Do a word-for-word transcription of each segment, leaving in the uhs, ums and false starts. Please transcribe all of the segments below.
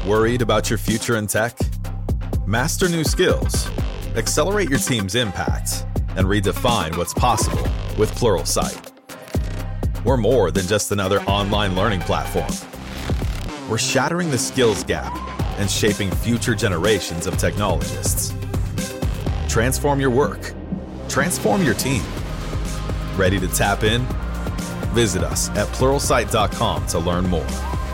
Worried about your future in tech? Master new skills, accelerate your team's impact, and redefine what's possible with Pluralsight. We're more than just another online learning platform. We're shattering the skills gap and shaping future generations of technologists. Transform your work. Transform your team. Ready to tap in? Visit us at pluralsight dot com to learn more.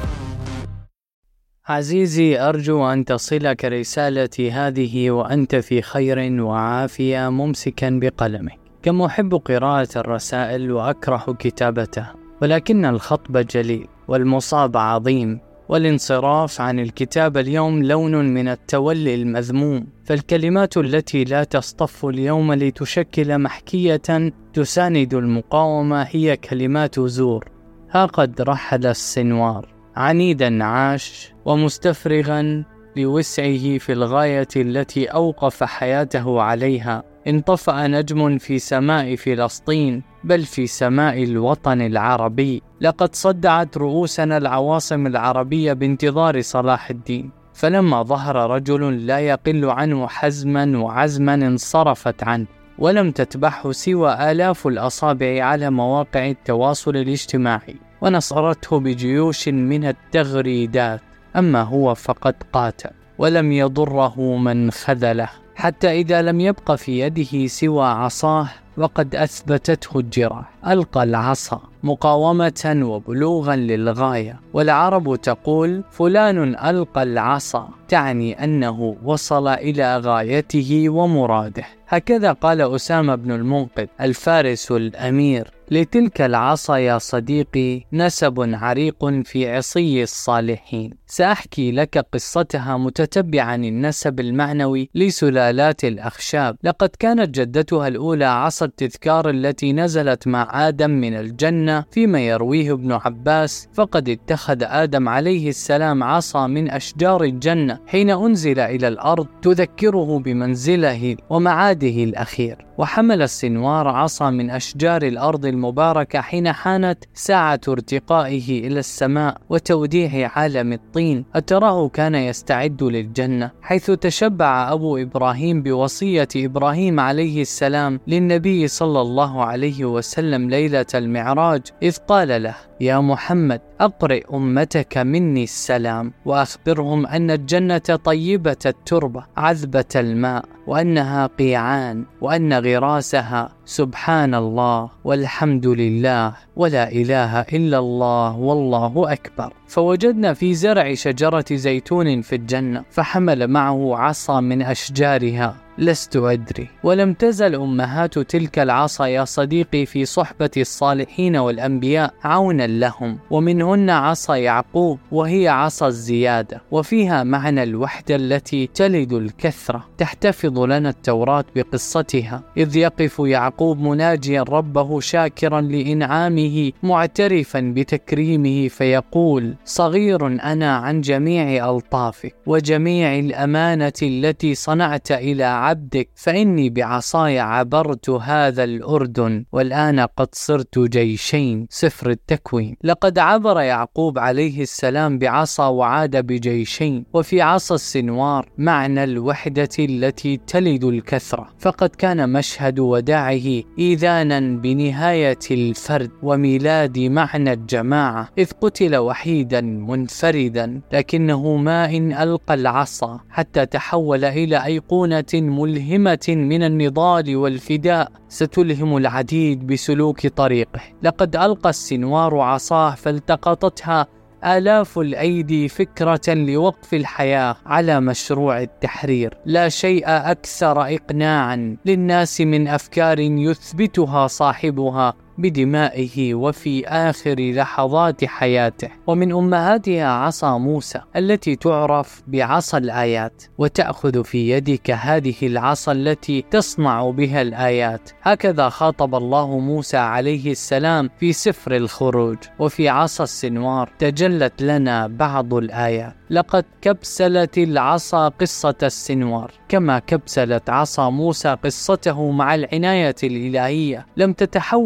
عزيزي، أرجو أن تصلك رسالتي هذه وأنت في خير وعافية ممسكا بقلمك. كم أحب قراءة الرسائل وأكره كتابتها، ولكن الخطب جليل والمصاب عظيم، والانصراف عن الكتابة اليوم لون من التولي المذموم. فالكلمات التي لا تصطف اليوم لتشكل محكية تساند المقاومة هي كلمات زور. ها قد رحل السنوار، عنيدا عاش ومستفرغا لوسعه في الغاية التي أوقف حياته عليها. انطفأ نجم في سماء فلسطين، بل في سماء الوطن العربي. لقد صدعت رؤوسنا العواصم العربية بانتظار صلاح الدين، فلما ظهر رجل لا يقل عنه حزما وعزما انصرفت عنه، ولم تتبعه سوى آلاف الأصابع على مواقع التواصل الاجتماعي، ونصرته بجيوش من التغريدات. أما هو فقد قاتل، ولم يضره من خذله، حتى إذا لم يبق في يده سوى عصاه وقد أثبتته الجراح. ألقى العصا مقاومة وبلوغا للغاية، والعرب تقول فلان ألقى العصا، تعني أنه وصل إلى غايته ومراده. هكذا قال أسامة بن المنقذ الفارس الأمير: لتلك العصا يا صديقي نسب عريق في عصي الصالحين. سأحكي لك قصتها متتبعا النسب المعنوي لسلالات الأخشاب. لقد كانت جدتها الأولى عصا التذكار التي نزلت مع آدم من الجنة، فيما يرويه ابن عباس: فقد اتخذ آدم عليه السلام عصا من أشجار الجنة حين أنزل إلى الأرض تذكره بمنزله ومعاده الأخير. وحمل السنوار عصا من أشجار الأرض المباركة حين حانت ساعة ارتقائه إلى السماء وتوديع عالم الطين. أتراه كان يستعد للجنة، حيث تشبع أبو إبراهيم بوصية إبراهيم عليه السلام للنبي صلى الله عليه وسلم ليلة المعراج، إذ قال له: يا محمد، أقرئ أمتك مني السلام، وأخبرهم أن الجنة طيبة التربة عذبة الماء، وأنها قيعان، وأن غراسها سبحان الله والحمد لله ولا إله إلا الله والله أكبر. فوجدنا في زرع شجرة زيتون في الجنة، فحمل معه عصا من أشجارها، لست أدري. ولم تزل أمهات تلك العصا يا صديقي في صحبة الصالحين والأنبياء عونا لهم، ومنهن عصا يعقوب، وهي عصا الزيادة، وفيها معنى الوحدة التي تلد الكثرة. تحتفظ لنا التوراة بقصتها، إذ يقف يعقوب مناجيا ربه شاكرا لإنعامه معترفا بتكريمه، فيقول: صغير أنا عن جميع ألطافك وجميع الأمانة التي صنعت إلى عبدك، فإني بعصاي عبرت هذا الأردن، والآن قد صرت جيشين. سفر التكوين. لقد عبر يعقوب عليه السلام بعصا وعاد بجيشين. وفي عصا السنوار معنى الوحدة التي تلد الكثرة، فقد كان مشهد وداعه إيذانا بنهاية الفرد وميلاد معنى الجماعة، إذ قتل وحيدا منفردا، لكنه ما إن ألقى العصا حتى تحول إلى أيقونة ملهمة من النضال والفداء، ستلهم العديد بسلوك طريقه. لقد ألقى السنوار عصاه فالتقطتها آلاف الأيدي فكرة لوقف الحياة على مشروع التحرير. لا شيء أكثر إقناعا للناس من أفكار يثبتها صاحبها بدمائه وفي آخر لحظات حياته. ومن أمهاتها عصا موسى التي تعرف بعصا الآيات، وتأخذ في يدك هذه العصا التي تصنع بها الآيات. هكذا خاطب الله موسى عليه السلام في سفر الخروج. وفي عصا السنوار تجلت لنا بعض الآيات. لقد كبسلت العصا قصة السنوار، كما كبسلت عصا موسى قصته مع العناية الإلهية. لم تتحول عصا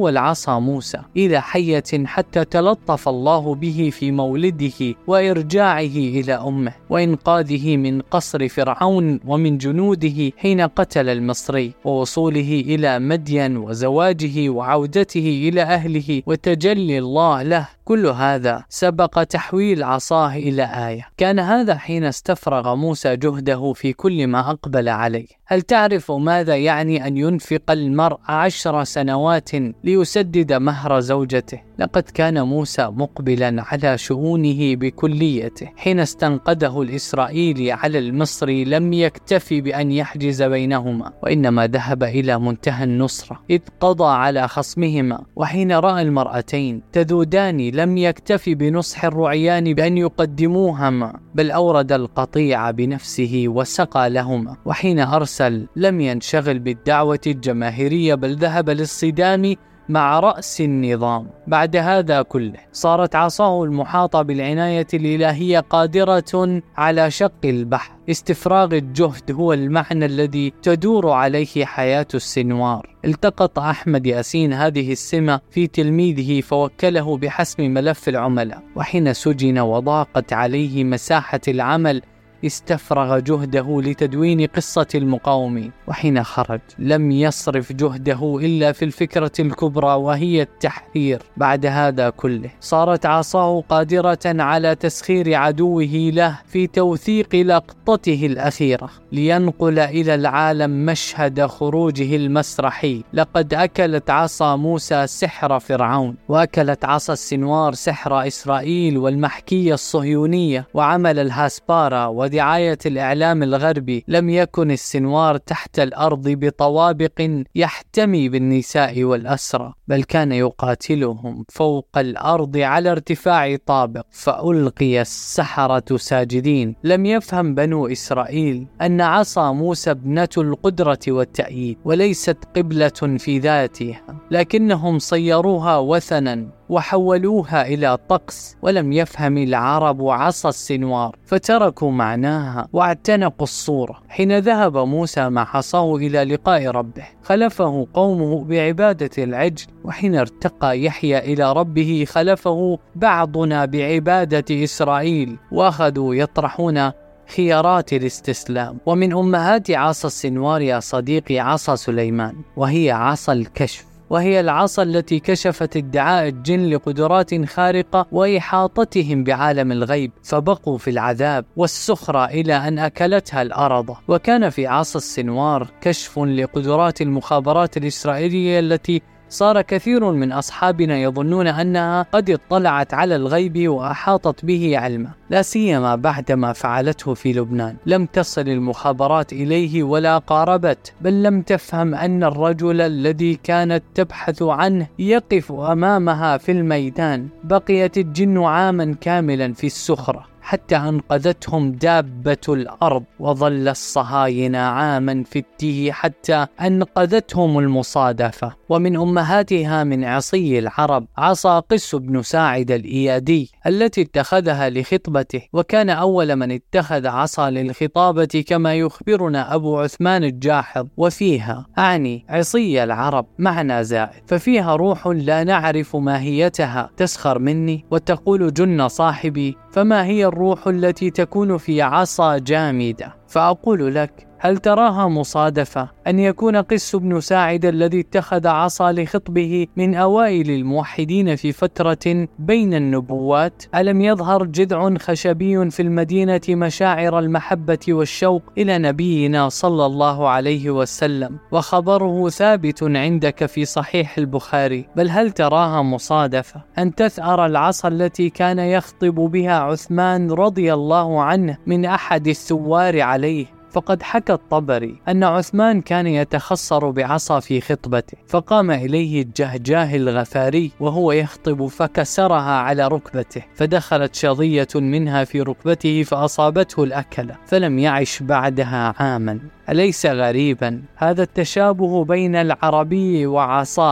عصا موسى إلى حية حتى تلطف الله به في مولده وإرجاعه إلى أمه وإنقاذه من قصر فرعون ومن جنوده حين قتل المصري ووصوله إلى مدين وزواجه وعودته إلى أهله وتجلي الله له. كل هذا سبق تحويل عصاه إلى آية. كان هذا حين استفرغ موسى جهده في كل ما أقبل عليه. هل تعرف ماذا يعني أن ينفق المرء عشر سنوات ليسدد مهر زوجته؟ لقد كان موسى مقبلا على شؤونه بكليته. حين استنقذه الإسرائيلي على المصري لم يكتفي بأن يحجز بينهما، وإنما ذهب إلى منتهى النصرة إذ قضى على خصمهما. وحين رأى المرأتين تذودان لم يكتفي بنصح الرعيان بأن يقدموهما، بل أورد القطيع بنفسه وسقى لهما. وحين أرسل لم ينشغل بالدعوة الجماهيرية، بل ذهب للصدام مع رأس النظام. بعد هذا كله صارت عصاه المحاطة بالعناية الإلهية قادرة على شق البحر. استفراغ الجهد هو المعنى الذي تدور عليه حياة السنوار. التقط أحمد ياسين هذه السمة في تلميذه فوكله بحسم ملف العملاء، وحين سجن وضاقت عليه مساحة العمل استفرغ جهده لتدوين قصة المقاومين. وحين خرج لم يصرف جهده إلا في الفكرة الكبرى وهي التحرير. بعد هذا كله صارت عصاه قادرة على تسخير عدوه له في توثيق لقطته الأخيرة لينقل إلى العالم مشهد خروجه المسرحي. لقد أكلت عصا موسى سحر فرعون، وأكلت عصا السنوار سحر إسرائيل والمحكية الصهيونية وعمل الهاسبارا ودعاية الإعلام الغربي. لم يكن السنوار تحت الأرض بطوابق يحتمي بالنساء والأسرى، بل كان يقاتلهم فوق الأرض على ارتفاع طابق، فألقي السحرة ساجدين. لم يفهم بنو إسرائيل أن عصا موسى ابنة القدرة والتأييد وليست قبلة في ذاتها، لكنهم صيروها وثنا وحولوها إلى طقس. ولم يفهم العرب عصا السنوار فتركوا معناها واعتنقوا الصورة. حين ذهب موسى مع عصاه إلى لقاء ربه خلفه قومه بعبادة العجل، وحين ارتقى يحيى إلى ربه خلفه بعضنا بعبادة إسرائيل، وأخذوا يطرحون خيارات الاستسلام. ومن أمهات عصا السنوار يا صديقي عصا سليمان، وهي عصا الكشف، وهي العصا التي كشفت ادعاء الجن لقدرات خارقة وإحاطتهم بعالم الغيب، فبقوا في العذاب والسخرة إلى أن أكلتها الأرض. وكان في عصا السنوار كشف لقدرات المخابرات الإسرائيلية التي صار كثير من أصحابنا يظنون أنها قد اطلعت على الغيب وأحاطت به علما، لا سيما بعدما فعلته في لبنان. لم تصل المخابرات إليه ولا قاربت، بل لم تفهم أن الرجل الذي كانت تبحث عنه يقف أمامها في الميدان. بقيت الجن عاما كاملا في السخرة حتى أنقذتهم دابة الأرض، وظل الصهاينة عاما في التيه حتى أنقذتهم المصادفة. ومن أمهاتها من عصي العرب عصا قس بن ساعد الإيادي التي اتخذها لخطبته، وكان أول من اتخذ عصا للخطابة كما يخبرنا أبو عثمان الجاحظ. وفيها أعني عصي العرب معنى زائد، ففيها روح لا نعرف ماهيتها تسخر مني وتقول جن صاحبي، فما هي الروح التي تكون في عصا جامدة؟ فأقول لك هل تراها مصادفة أن يكون قس بن ساعد الذي اتخذ عصا لخطبه من أوائل الموحدين في فترة بين النبوات؟ ألم يظهر جذع خشبي في المدينة مشاعر المحبة والشوق إلى نبينا صلى الله عليه وسلم، وخبره ثابت عندك في صحيح البخاري؟ بل هل تراها مصادفة أن تثأر العصا التي كان يخطب بها عثمان رضي الله عنه من أحد الثوار عليه؟ فقد حكى الطبري أن عثمان كان يتخصر بعصا في خطبته، فقام إليه الجهجاه الغفاري وهو يخطب فكسرها على ركبته، فدخلت شظية منها في ركبته فأصابته الأكلة، فلم يعش بعدها عاما. أليس غريبا هذا التشابه بين العربي وعصاه؟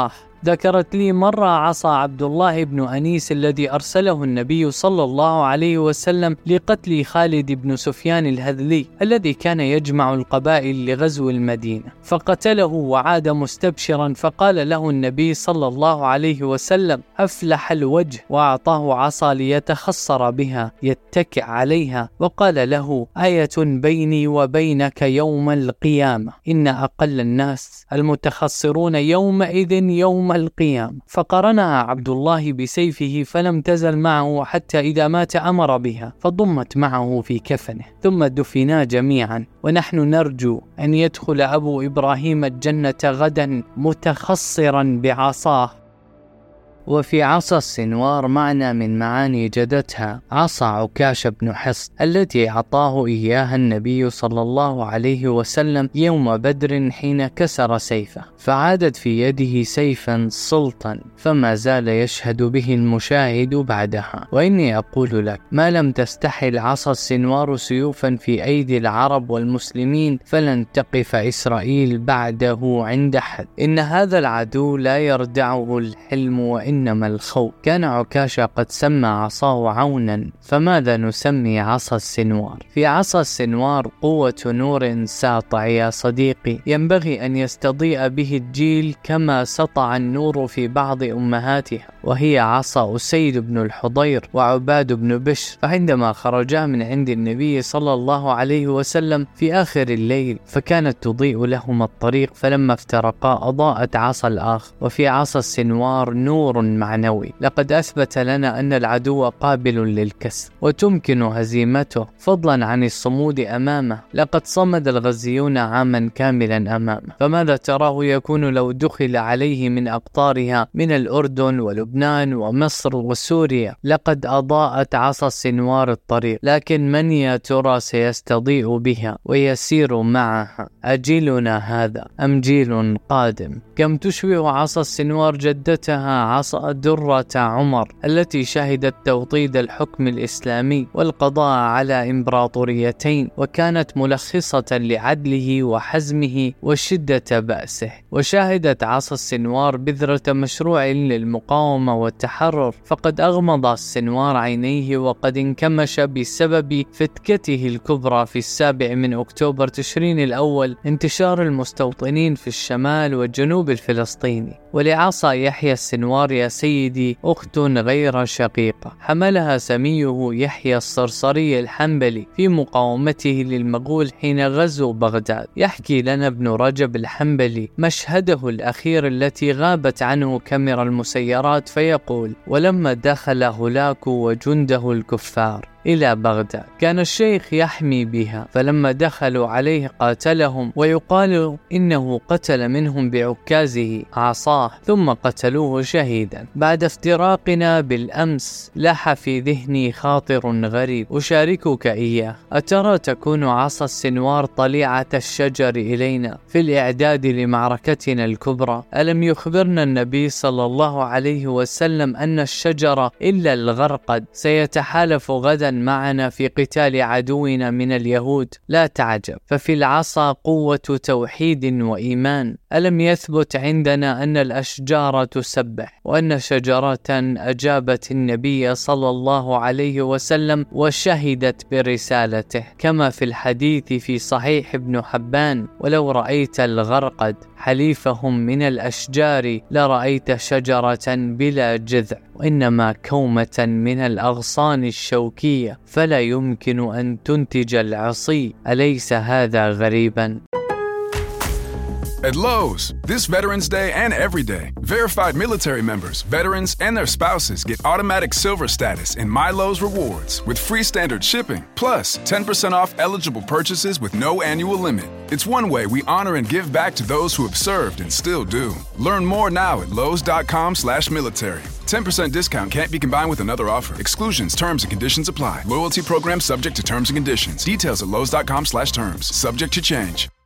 ذكرت لي مرة عصا عبد الله بن أنيس الذي أرسله النبي صلى الله عليه وسلم لقتل خالد بن سفيان الهذلي الذي كان يجمع القبائل لغزو المدينة، فقتله وعاد مستبشرا، فقال له النبي صلى الله عليه وسلم: أفلح الوجه، وأعطاه عصا ليتخصر بها يتكئ عليها، وقال له: آية بيني وبينك يوم القيامة، إن أقل الناس المتخصرون يومئذ يوم القيامة. فقرنها عبد الله بسيفه فلم تزل معه حتى إذا مات أمر بها، فضمت معه في كفنه، ثم دفنا جميعا، ونحن نرجو أن يدخل أبو إبراهيم الجنة غدا متخصرا بعصاه. وفي عصا السنوار معنى من معاني جدتها عصا عكاشة بن حصن التي أعطاه إياها النبي صلى الله عليه وسلم يوم بدر حين كسر سيفه، فعادت في يده سيفا سلطا، فما زال يشهد به المشاهد بعدها. وإني أقول لك: ما لم تستحل عصا السنوار سيوفا في أيدي العرب والمسلمين فلن تقف إسرائيل بعده عند حد. إن هذا العدو لا يردعه الحلم وإن إنما الخوف. كان عكاشة قد سمى عصاه عونا، فماذا نسمي عصا السنوار؟ في عصا السنوار قوة نور ساطع يا صديقي، ينبغي أن يستضيء به الجيل كما سطع النور في بعض أمهاتها، وهي عصا أسيد بن الحضير وعباد بن بشر، فعندما خرجا من عند النبي صلى الله عليه وسلم في آخر الليل فكانت تضيء لهما الطريق، فلما افترقا أضاءت عصا الآخر. وفي عصا السنوار نور معنوي، لقد أثبت لنا أن العدو قابل للكسر وتمكن هزيمته، فضلا عن الصمود أمامه. لقد صمد الغزيون عاما كاملا أمامه، فماذا تراه يكون لو دخل عليه من أقطارها من الأردن ولبنان ومصر وسوريا؟ لقد أضاءت عصا السنوار الطريق، لكن من يا ترى سيستضيء بها ويسير معها؟ أجيلنا هذا أم جيل قادم؟ كم تشبه عصا السنوار جدتها عصا درة عمر التي شهدت توطيد الحكم الإسلامي والقضاء على إمبراطوريتين، وكانت ملخصة لعدله وحزمه وشدة بأسه. وشاهدت عصا السنوار بذرة مشروع للمقاومة والتحرر، فقد أغمض السنوار عينيه وقد انكمش بسبب فتكته الكبرى في السابع من أكتوبر تشرين الأول، انتشار المستوطنين في الشمال والجنوب الفلسطيني. ولعصا يحيى السنوار يا سيدي أخت غير شقيقة، حملها سميه يحيى الصرصري الحنبلي في مقاومته للمغول حين غزوا بغداد. يحكي لنا ابن رجب الحنبلي مشهده الأخير التي غابت عنه كاميرا المسيرات، فيقول: ولما دخل هولاكو وجنده الكفار إلى بغداد كان الشيخ يحمي بها، فلما دخلوا عليه قاتلهم، ويقال إنه قتل منهم بعكازه عصاه ثم قتلوه شهيدا. بعد افتراقنا بالأمس لاح في ذهني خاطر غريب أشاركك إياه. أترى تكون عصا السنوار طليعة الشجر إلينا في الإعداد لمعركتنا الكبرى؟ ألم يخبرنا النبي صلى الله عليه وسلم أن الشجر إلا الغرقد سيتحالف غدا معنا في قتال عدونا من اليهود؟ لا تعجب، ففي العصا قوة توحيد وإيمان. ألم يثبت عندنا أن الأشجار تسبح، وأن شجرة أجابت النبي صلى الله عليه وسلم وشهدت برسالته، كما في الحديث في صحيح ابن حبان: ولو رأيت الغرقد حليفهم من الأشجار لرأيت شجرة بلا جذع، وإنما كومة من الأغصان الشوكية، فلا يمكن أن تنتج العصي. أليس هذا غريبا؟ At Lowe's, this Veterans Day and every day, verified military members, veterans, and their spouses get automatic silver status in My Lowe's Rewards with free standard shipping, plus ten percent off eligible purchases with no annual limit. It's one way we honor and give back to those who have served and still do. Learn more now at lowes.com slash military. ten percent discount can't be combined with another offer. Exclusions, terms, and conditions apply. Loyalty program subject to terms and conditions. Details at lowes.com slash terms. Subject to change.